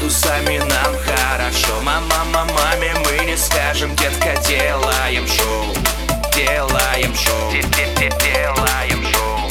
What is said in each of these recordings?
градусами нам хорошо. Маме мы не скажем, детка, делаем шоу. Делаем шоу. Делаем шоу.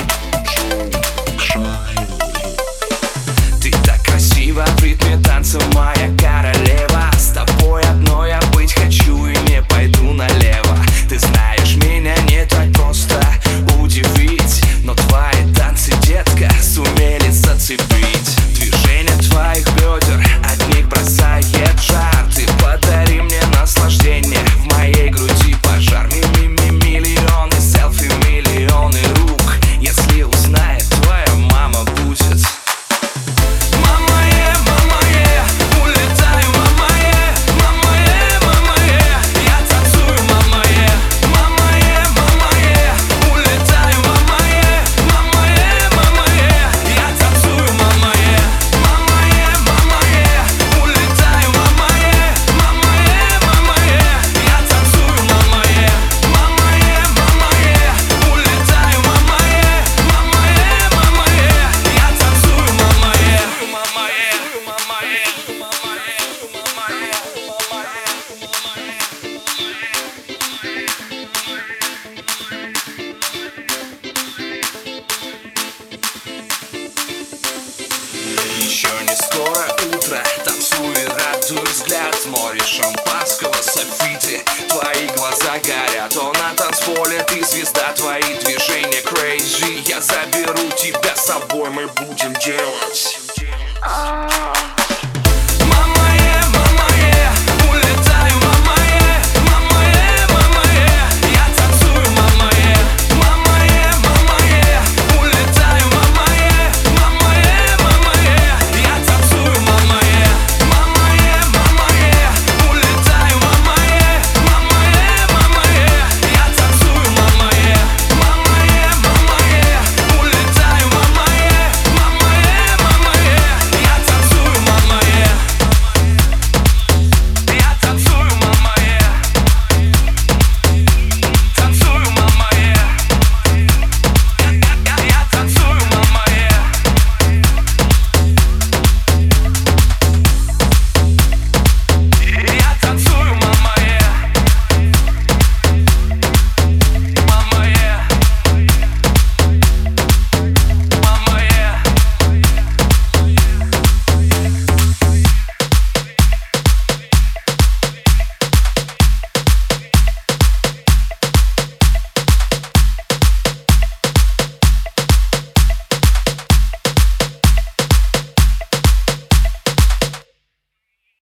Ты так красива в ритме танца, моя королева. С тобой одной я быть хочу и не пойду налево. Ты знаешь, меня не так просто удивить, но твои танцы, детка, сумели зацепить. Движение твоих бедер от них бросает жар. Ты подари мне наслаждение, в моей груди пожар. Миллионы селфи, миллионы рук. Если узнает твоя мама, будет еще не скоро утро, танцует, радует взгляд. Море шампанского, софиты, твои глаза горят. О, на танцполе ты звезда, твои движения crazy. Я заберу тебя с собой, мы будем делать.